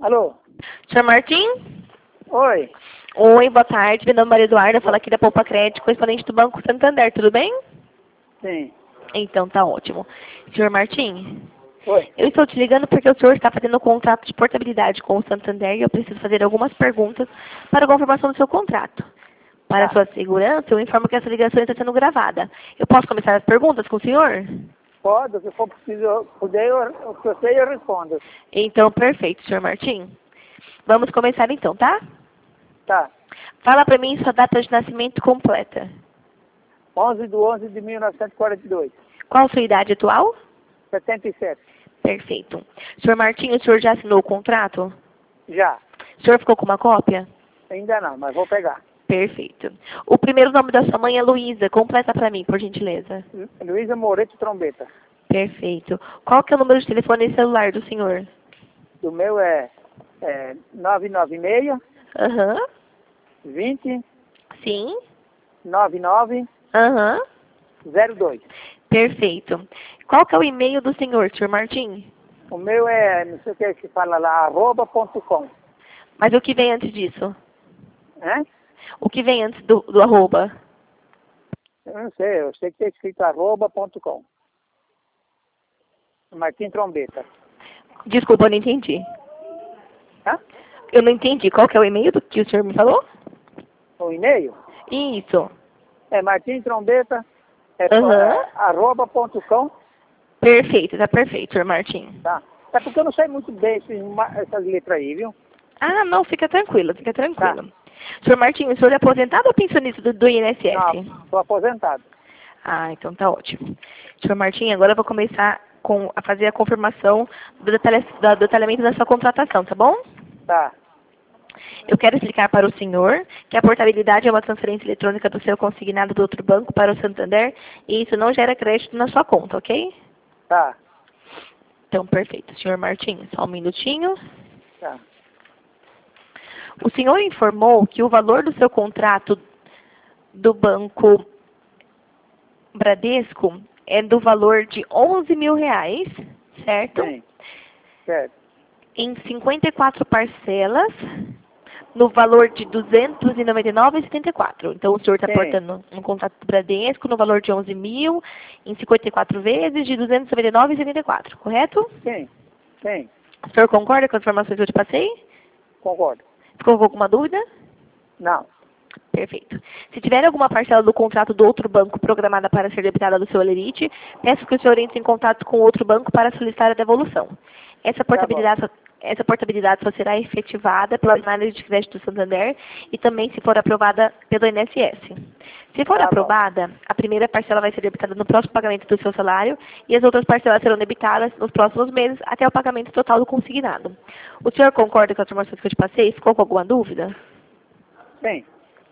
Alô? Senhor Martim? Oi. Oi, boa tarde. Meu nome é Maria Eduarda, falo aqui da Poupa Crédito, correspondente do Banco Santander, tudo bem? Sim. Então, tá ótimo. Senhor Martim, Oi. eu estou te ligando porque o senhor está fazendo um contrato de portabilidade com o Santander e eu preciso fazer algumas perguntas para a confirmação do seu contrato. Para Tá. sua segurança, eu informo que essa ligação está sendo gravada. Eu posso começar as perguntas com o senhor? Pode, se for preciso, o que eu sei eu respondo. Então, perfeito, senhor Martim. Vamos começar então, tá? Tá. Fala para mim sua data de nascimento completa. 11/11/1942. Qual a sua idade atual? 77. Perfeito. Senhor Martinho, o senhor já assinou o contrato? Já. O senhor ficou com uma cópia? Ainda não, mas vou pegar. Perfeito. O primeiro nome da sua mãe é Luísa. Completa para mim, por gentileza. Luísa Moreto Trombeta. Perfeito. Qual que é o número de telefone e celular do senhor? O meu é 996 Aham. 20 Sim. 99 Aham. 02. Perfeito. Qual que é o e-mail do senhor, senhor Martim? O meu é, não sei o que é que fala lá, @.com. Mas o que vem antes disso? Hein? O que vem antes do arroba? Eu não sei, eu sei que tem escrito @.com. Martim Trombeta. Desculpa, eu não entendi. Hã? Eu não entendi. Qual que é o e-mail do que o senhor me falou? O e-mail Isso. é Martim Trombeta, Aham. @.com, Perfeito, tá perfeito, senhor Martim. tá? É porque eu não sei muito bem essas letras aí, viu? Ah, não, fica tranquilo, fica Tá. tranquilo. Senhor Martinho, o senhor é aposentado ou pensionista do INSS? Não, sou aposentado. Ah, então tá ótimo. Senhor Martinho, agora eu vou começar a fazer a confirmação do detalhamento da sua contratação, tá bom? Tá, Eu quero explicar para o senhor que a portabilidade é uma transferência eletrônica do seu consignado do outro banco para o Santander e isso não gera crédito na sua conta, ok? tá, Então, perfeito. Senhor Martinho, só um minutinho. tá. O senhor informou que o valor do seu contrato do Banco Bradesco é do valor de R$ 11.000, certo? Sim, certo. Em 54 parcelas, no valor de R$ 299,74. Então, o senhor está Sim, portando um contrato do Bradesco no valor de 11.000, em 54 vezes, de R$ 299,74, correto? sim, sim, O senhor concorda com as informações que eu te passei? concordo. Ficou com alguma dúvida? Não, Perfeito. Se tiver alguma parcela do contrato do outro banco programada para ser debitada do seu Olerite, peço que o senhor entre em contato com o outro banco para solicitar a devolução. Essa tá bom. portabilidade só será efetivada pela análise de crédito do Santander e também se for aprovada pelo INSS. Se for Tá bom, aprovada, a primeira parcela vai ser debitada no próximo pagamento do seu salário e as outras parcelas serão debitadas nos próximos meses até o pagamento total do consignado. O senhor concorda com as informações que eu te passei? Ficou com alguma dúvida? sim,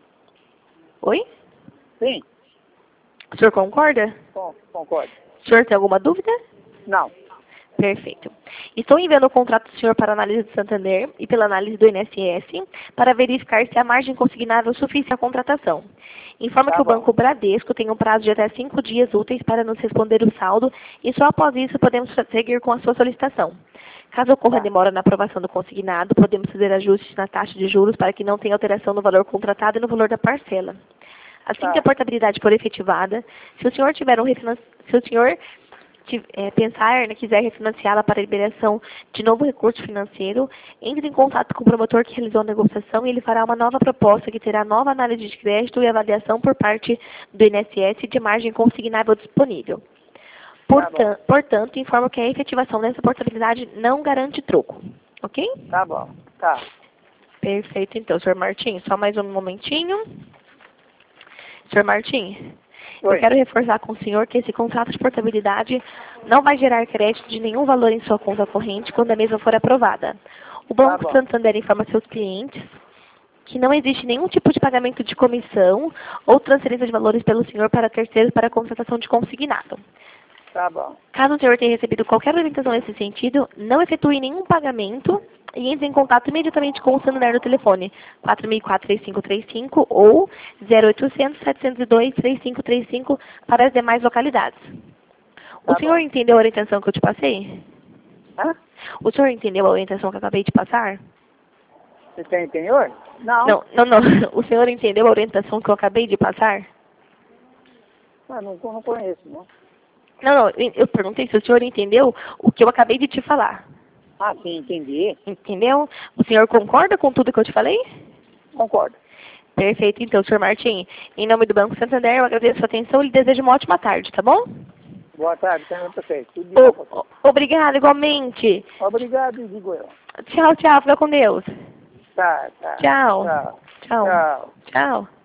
Oi? sim, O senhor concorda? concordo. O senhor tem alguma dúvida? Não, Perfeito. Estou enviando o contrato do senhor para análise do Santander e pela análise do INSS para verificar se a margem consignável suficiente à contratação. Informa que tá o bom, Banco Bradesco tem um prazo de até 5 dias úteis para nos responder o saldo e só após isso podemos seguir com a sua solicitação. Caso ocorra tá, demora na aprovação do consignado, podemos fazer ajustes na taxa de juros para que não tenha alteração no valor contratado e no valor da parcela. Assim que a tá, portabilidade for efetivada, se o senhor tiver se o senhor pensar, né, quiser refinanciá-la para liberação de novo recurso financeiro, entre em contato com o promotor que realizou a negociação e ele fará uma nova proposta que terá nova análise de crédito e avaliação por parte do INSS de margem consignável disponível. tá bom, Portanto, informo que a efetivação dessa portabilidade não garante troco. Ok? tá bom, tá. Perfeito, então, senhor Martim. Só mais um momentinho. Senhor Martim, eu Oi, quero reforçar com o senhor que esse contrato de portabilidade não vai gerar crédito de nenhum valor em sua conta corrente quando a mesma for aprovada. O tá Banco bom, Santander informa seus clientes que não existe nenhum tipo de pagamento de comissão ou transferência de valores pelo senhor para terceiros para a contratação de consignado. tá bom, Caso o senhor tenha recebido qualquer orientação nesse sentido, não efetue nenhum pagamento e entre em contato imediatamente com o Santander no telefone 4004-3535 ou 0800-702-3535 para as demais localidades. O tá senhor bom. entendeu a orientação que eu te passei? Hã? O senhor entendeu a orientação que eu acabei de passar? Você tem penhor? Não. Não. O senhor entendeu a orientação que eu acabei de passar? Ah, não conheço, não. Não, eu perguntei se o senhor entendeu o que eu acabei de te falar. Ah, sim, entendi. Entendeu? O senhor concorda com tudo que eu te falei? Concordo. Perfeito, então, senhor Martim. Em nome do Banco Santander, eu agradeço a sua atenção e lhe desejo uma ótima tarde, tá bom? Boa tarde, senhor prefeito. Tudo de bom pra você. Obrigada, igualmente. Obrigado, digo eu. Tchau, fica com Deus. Tá. Tchau. Tchau. Tchau. Tchau. Tchau.